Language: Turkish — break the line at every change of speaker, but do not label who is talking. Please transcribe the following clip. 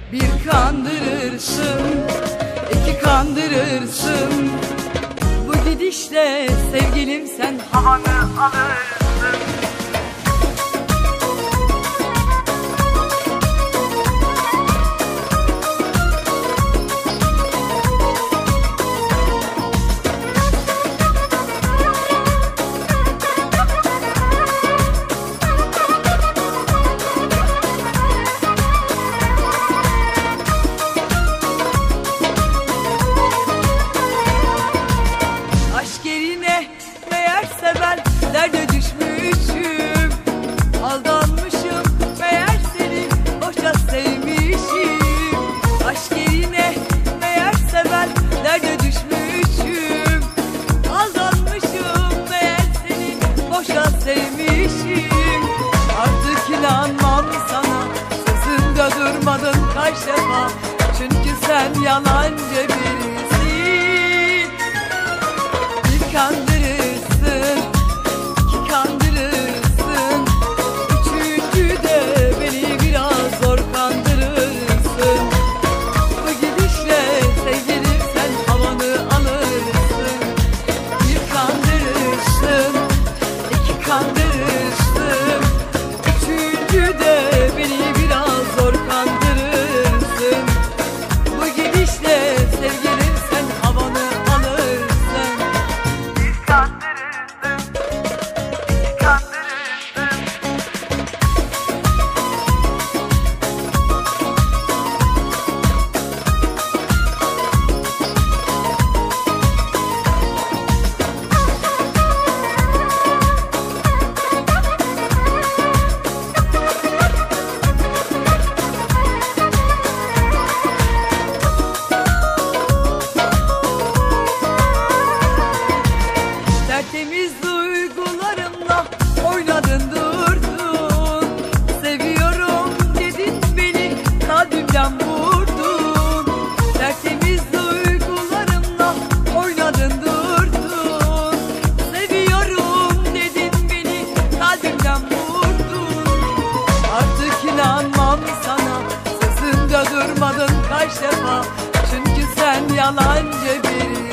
Bir kandırırsın, iki kandırırsın. Bu gidişle sevgilim sen havanı alırsın. Derde düşmüşüm, aldanmışım, meğer seni boşa sevmişim. Aşk yerine meğerse ben derde düşmüşüm, aldanmışım, meğer seni boşa sevmişim. Artık inanmam sana, sözünde durmadın kaç defa, çünkü sen yalancı birisin. Bir kandırırsın, kandırırsın, üçüncü de beni biraz zor kandırırsın. Bu gidişle sevgilim sen havanı alırsın. Bir kandırırsın, iki kandırırsın, üçüncü de beni biraz zor kandırırsın. Bu gidişle sevgilim sen havanı alırsın. Bir kandırırsın, tertemiz duygularımla oynadın durdun. Seviyorum dedin beni kalbimden vurdun. Tertemiz duygularımla oynadın durdun. Seviyorum dedin beni kalbimden vurdun. Artık inanmam sana, sözünde durmadın kaç defa, çünkü sen yalancı biri.